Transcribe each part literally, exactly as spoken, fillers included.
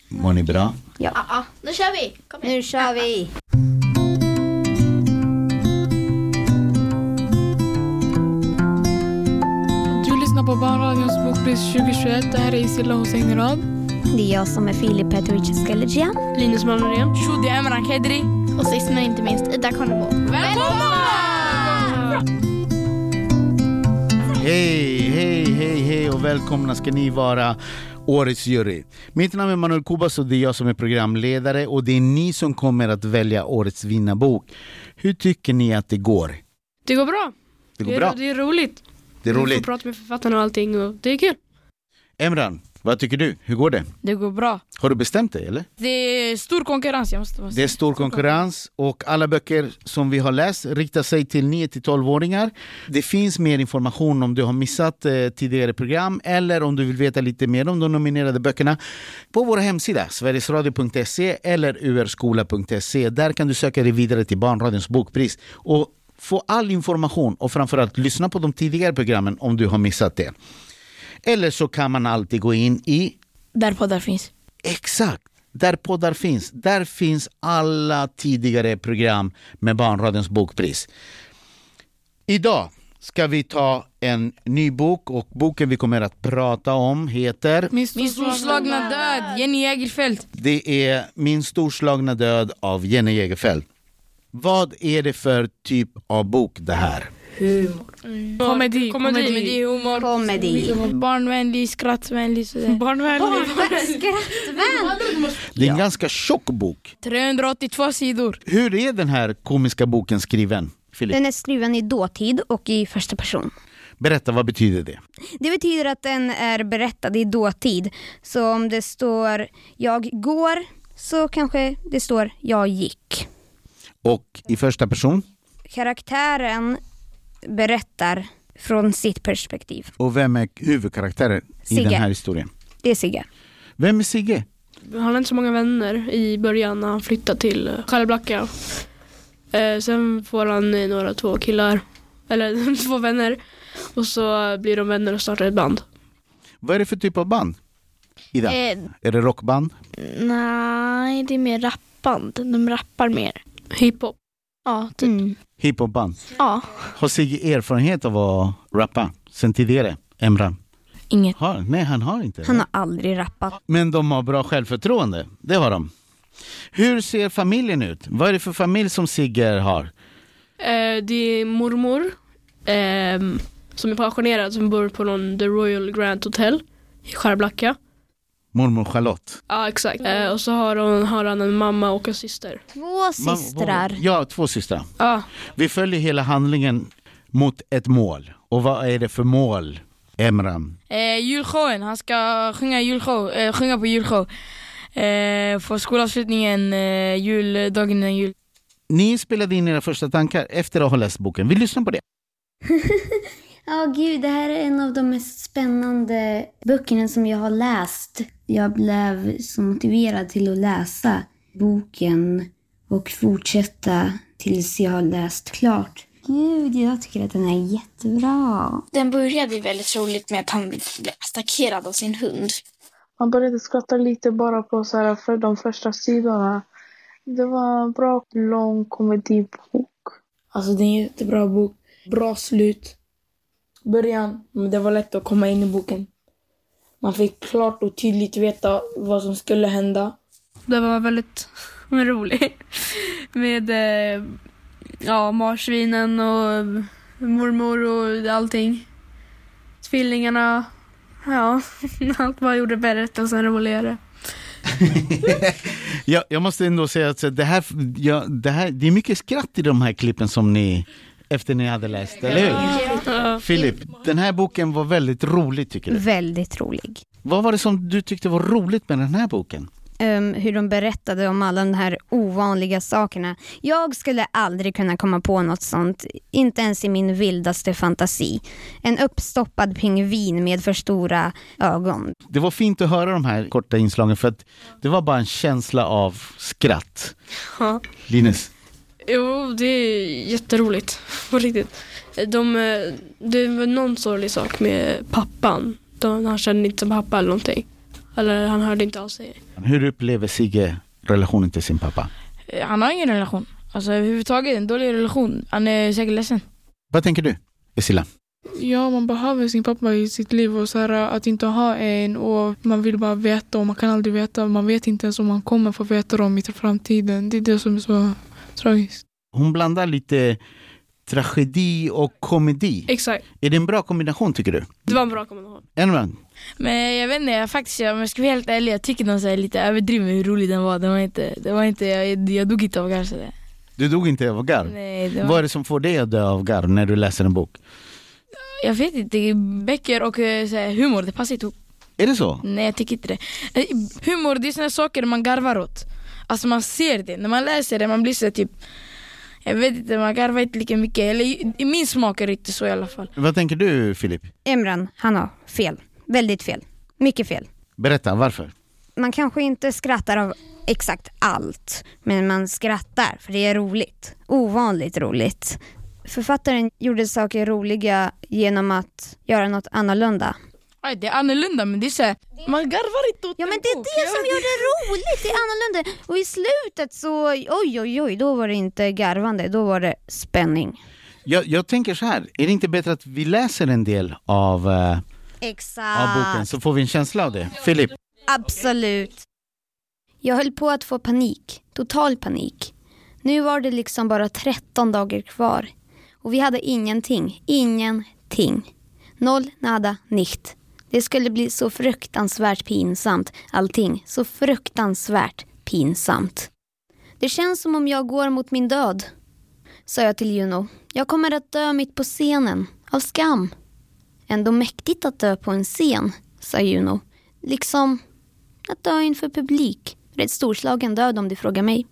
Mår ni bra? Ja. Ja, ja. Nu kör vi. Kom igen. Nu kör vi. Du lyssnar på Barnradions bokpris tjugohundratjugoett. Det här är Isilla Hossein-Rad. Det är jag som är Filip Petrovic-Skellegian. Linus Malmgren. Shudi Emran Kedri. Och sist men inte minst Ida Karnebo. Välkomna! Hej, hej, hej, hej och välkomna ska ni vara årets jury. Mitt namn är Manuel Kubas och det är jag som är programledare och det är ni som kommer att välja årets vinnarbok. Hur tycker ni att det går? Det går bra. Det går det är, bra. Det är roligt. Det är Vi roligt. får prata med författarna och allting och det är kul. Emran, vad tycker du? Hur går det? Det går bra. Har du bestämt dig eller? Det är stor konkurrens, jag måste Det är stor konkurrens och alla böcker som vi har läst riktar sig till nio till tolv-åringar. Det finns mer information om du har missat eh, tidigare program eller om du vill veta lite mer om de nominerade böckerna på vår hemsida sverigesradio punkt se eller u r skola punkt se. Där kan du söka dig vidare till Barnradions bokpris och få all information och framförallt lyssna på de tidigare programmen om du har missat det. Eller så kan man alltid gå in i... Där poddar finns. Exakt, där poddar finns. Där finns alla tidigare program med Barnradions bokpris. Idag ska vi ta en ny bok och boken vi kommer att prata om heter... Min Min storslagna död, Jenny Jägerfeld. Det är Min storslagna död av Jenny Jägerfeld. Vad är det för typ av bok det här? Komedi, komedi, Komedi, humor. Komedi. Barnvänlig, skrattvänlig. Sådär. barnvänlig. Skrattvän. Det är en ganska tjock bok. trehundraåttiotvå sidor. Hur är den här komiska boken skriven, Filip? Den är skriven i dåtid och i första person. Berätta, vad betyder det? Det betyder att den är berättad i dåtid. Så om det står jag går så kanske det står jag gick. Och i första person? Karaktären berättar från sitt perspektiv. Och vem är huvudkaraktären i Sigge. den här historien? Det är Sigge. Vem är Sigge? Han hade inte så många vänner i början när han flyttade till Skärblacka. Eh, sen får han eh, några två killar, eller två vänner. Och så blir de vänner och startar ett band. Vad är det för typ av band? Ida? Eh, Är det rockband? nej, det är mer rappband. De rappar mer. Hiphop. Ja, typ. Mm. Hiphopband? Ja. Har Sigge erfarenhet av att rappa sen tidigare? Emran? Inget. Har? Nej, han har inte. Han har aldrig rappat. Men de har bra självförtroende. Det har de. Hur ser familjen ut? Vad är det för familj som Sigge har? Eh, det är mormor eh, som är pensionerad, som bor på någon The Royal Grand Hotel i Skärblacka. Mormor Charlotte. Ja, exakt. Eh, och så har, hon, har han en mamma och en syster. Två systrar. Mam- Ja, två systrar. Ja, Vi följer hela handlingen mot ett mål. Och vad är det för mål, Emran? Eh, julshowen, han ska sjunga, julshow, eh, sjunga på julshow. Eh, för skolavslutningen, eh, jul, dagen innan jul. Ni spelade in era första tankar efter att ha läst boken. Vi lyssnar på det. Ja, gud, det här är en av de mest spännande böckerna som jag har läst. Jag blev så motiverad till att läsa boken och fortsätta tills jag har läst klart. Gud, jag tycker att den är jättebra. Den började väldigt roligt med att han blev attackerad av sin hund. Man började skratta lite bara på så här för de första sidorna. Det var en bra, lång komedibok. Alltså det är en jättebra bok. Bra slut. Början, men det var lätt att komma in i boken. Man fick klart och tydligt veta vad som skulle hända. det var väldigt roligt. Med eh, ja, marsvinen och mormor och allting. Tvillingarna. Ja, allt bara gjorde berättelsen roligare. Ja, jag måste ändå säga att det här, ja, det här, det är mycket skratt i de här klippen som ni, efter ni hade läst, eller hur? Ja. Filip, den här boken var väldigt rolig, tycker du? Väldigt rolig. Vad var det som du tyckte var roligt med den här boken? Um, hur de berättade om alla de här ovanliga sakerna. Jag skulle aldrig kunna komma på något sånt, inte ens i min vildaste fantasi. En uppstoppad pingvin med för stora ögon. Det var fint att höra de här korta inslagen för att det var bara en känsla av skratt. Ja. Linus? Jo, det är jätteroligt. På riktigt. De, det var någon sorglig sak med pappan. De, han kände inte som pappa eller någonting. Eller han hörde inte av sig. Hur upplever Sigge relationen till sin pappa? Han har ingen relation. Alltså överhuvudtaget en dålig relation. Han är säkert ledsen. Vad tänker du, Esila? Ja, man behöver sin pappa i sitt liv och så här, att inte ha en och man vill bara veta och man kan aldrig veta. Man vet inte ens om man kommer få veta dem i framtiden. Det är det som är så tragiskt. Hon blandar lite tragedi och komedi. Exakt. Är det en bra kombination tycker du? Det var en bra kombination. Emran? Men jag vet inte, jag faktiskt, om jag ska vara helt ärlig, jag tycker de är lite överdriven hur rolig den var. Det var inte, det var inte jag, jag dog inte av garv sådär. Du dog inte av garv? Nej, det var... Vad är det som får dig att dö av garv när du läser en bok? Jag vet inte, böcker och så här, humor, det passar inte ihop. Är det så? Nej, jag tycker inte det. Humor, det är såna saker man garvar åt. Alltså man ser det, när man läser det, man blir så typ, jag vet inte, man garvar inte lika mycket. Eller i, i min smak är det inte så i alla fall. Vad tänker du, Filip? Emran, han har fel. Väldigt fel. Mycket fel. Berätta, varför? Man kanske inte skrattar av exakt allt, men man skrattar för det är roligt. Ovanligt roligt. Författaren gjorde saker roliga genom att göra något annorlunda. Aj, det är annorlunda, men det är så här, man garvar inte åt. Ja, men det är det som gör det roligt. Det är annorlunda. Och i slutet så, oj, oj, oj, då var det inte garvande. Då var det spänning. Jag, jag tänker så här, är det inte bättre att vi läser en del av, uh, Exakt. av boken så får vi en känsla av det? Filip? Absolut. Jag höll på att få panik. Total panik. Nu var det liksom bara tretton dagar kvar. Och vi hade ingenting. Ingenting. Noll, nada, nicht. Det skulle bli så fruktansvärt pinsamt. Allting. Så fruktansvärt pinsamt. Det känns som om jag går mot min död, sa jag till Juno. Jag kommer att dö mitt på scenen. Av skam. Ändå mäktigt att dö på en scen, sa Juno. Liksom att dö inför publik. Det är ett storslagen död om du frågar mig.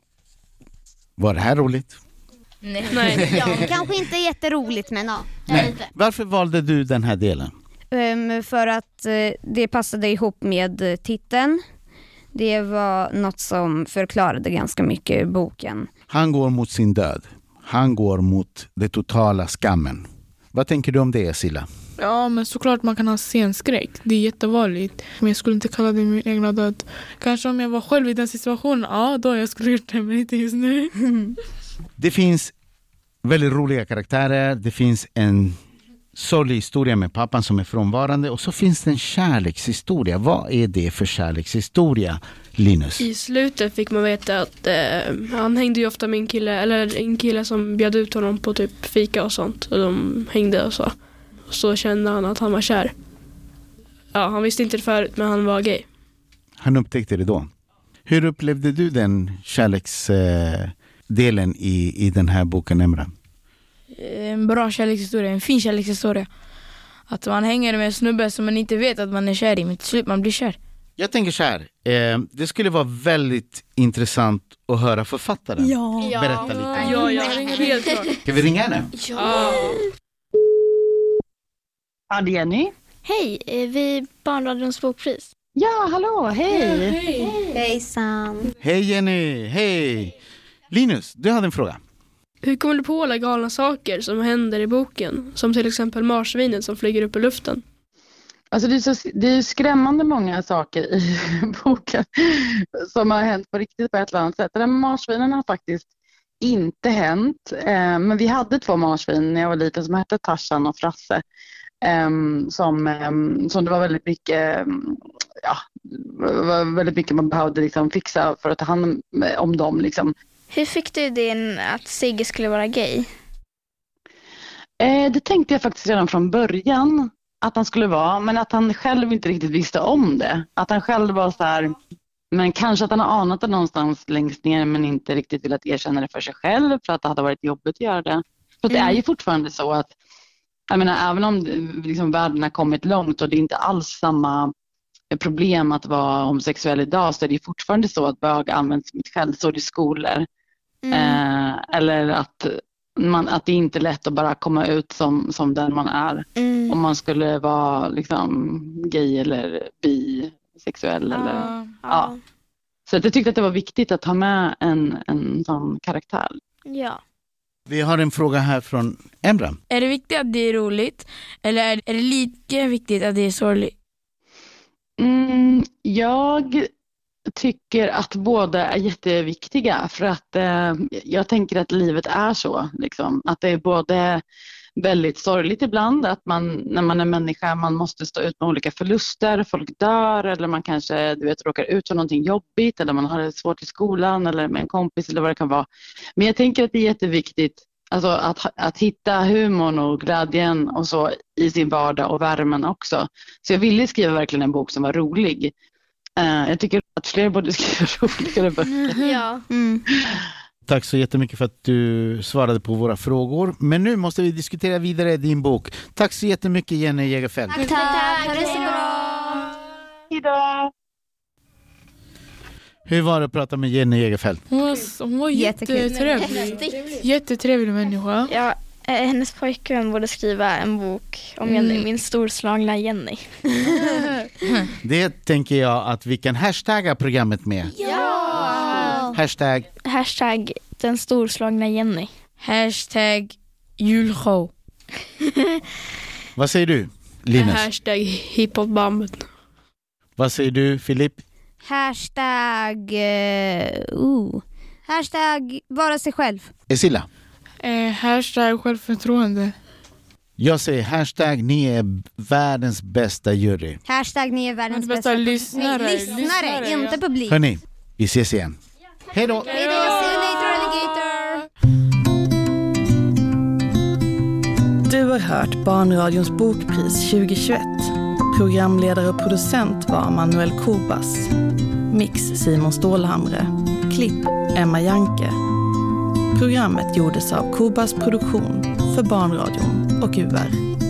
Var det här roligt? Nej. Nej. Ja, kanske inte jätteroligt, men ja. Nej. Varför valde du den här delen? Um, för att uh, det passade ihop med uh, titeln. Det var något som förklarade ganska mycket i boken. Han går mot sin död. Han går mot det totala skammen. Vad tänker du om det, Silla? Ja, men såklart man kan ha scenskräck. Det är jättevanligt. Men jag skulle inte kalla det min egna död. Kanske om jag var själv i den situationen, ja, då jag skulle gjort det, men inte just nu. Det finns väldigt roliga karaktärer. Det finns en sorglig historia med pappan som är frånvarande. Och så finns det en kärlekshistoria. Vad är det för kärlekshistoria, Linus? I slutet fick man veta att eh, han hängde ju ofta med en kille, eller en kille som bjöd ut honom på typ fika och sånt. Och de hängde och så. Och så kände han att han var kär. Ja, han visste inte det förut, men han var gay. Han upptäckte det då. Hur upplevde du den kärleksdelen eh, i, i den här boken, Emra? En bra kärlekshistoria, en fin kärlekshistoria. Att man hänger med en snubbe som man inte vet att man är kär i, men till slut man blir kär. Jag tänker så här, eh, det skulle vara väldigt intressant att höra författaren. Ja. Berätta lite. Ja, ja, helt klart. Ska vi ringa henne? Ja. Ja, det är Jenny. Hej, är vi Barnradions bokpris? Ja, hallå, hej. Hej. Hejsan. Hej Jenny, hej. Linus, du hade en fråga. Hur kommer du på alla galna saker som händer i boken? Som till exempel marsvinet som flyger upp i luften. Alltså det är, så, det är skrämmande många saker i boken som har hänt på riktigt på ett eller annat sätt. Den marsvinen har faktiskt inte hänt. Eh, men vi hade två marsvin när jag var liten som hette Tarzan och Frasse. Eh, som, eh, som det var väldigt mycket, eh, ja, var väldigt mycket man behövde liksom fixa för att ta hand om dem. Liksom. Hur fick du det att Sigge skulle vara gay? Eh, det tänkte jag faktiskt redan från början att han skulle vara, men att han själv inte riktigt visste om det. Att han själv var så här, men kanske att han har anat det någonstans längst ner men inte riktigt velat erkänna det för sig själv för att det hade varit jobbigt att göra det. Så mm. det är ju fortfarande så att, jag menar, även om liksom, världen har kommit långt och det är inte alls samma problem att vara homosexuell idag, så är det fortfarande så att bög används som ett skällsord i skolor. Mm. Eh, eller att, man, att det inte är lätt att bara komma ut som, som den man är. Mm. Om man skulle vara liksom, gay eller bisexuell. Ja, eller, ja. Ja. Så jag tyckte att det var viktigt att ha med en, en sån karaktär. Ja. Vi har en fråga här från Emra. Är det viktigt att det är roligt? Eller är, är det lika viktigt att det är sorgligt? Mm, jag tycker att båda är jätteviktiga för att eh, jag tänker att livet är så. Liksom. Att det är både väldigt sorgligt ibland att man när man är människa man måste stå ut med olika förluster, folk dör eller man kanske du vet, råkar ut för någonting jobbigt eller man har det svårt i skolan eller med en kompis eller vad det kan vara. Men jag tänker att det är jätteviktigt alltså att, att hitta humorn och glädjen och så i sin vardag och värmen också. Så jag ville skriva verkligen en bok som var rolig. Uh, jag tycker att fler borde skriva roligare böcker. Ja. Mm. Tack så jättemycket för att du svarade på våra frågor. Men nu måste vi diskutera vidare din bok. Tack så jättemycket Jenny Jägerfeld. Tack, tack. Ha det så bra. Hejdå! Hur var det att prata med Jenny Jägerfeld? Hon var, hon var jättetrevlig. Jättetrevlig människa. Ja, eh, hennes pojkvän borde skriva en bok om Jenny, mm. min storslagna Jenny. Det tänker jag att vi kan hashtagga programmet med. Ja! Hashtag. Hashtag den storslagna Jenny. Hashtag julshow. Vad säger du, Linus? Hashtag hiphopbomben. Vad säger du, Filip? Hashtag... Uh, uh. Hashtag vara sig själv. Esilla? Eh, hashtag självförtroende. Jag säger hashtag ni är världens bästa jury. Hashtag ni är världens bästa, bästa lyssnare. Nej, lyssnare, lyssnare inte ja. publik. Hörni, vi ses igen. Hej då! Hej då, see you later alligator. Du har hört Barnradions bokpris tjugohundratjugoett. Programledare och producent var Manuel Kobas. Mix Simon Stålhamre. Klipp Emma Janke. Programmet gjordes av Kobas produktion för Barnradion och U R.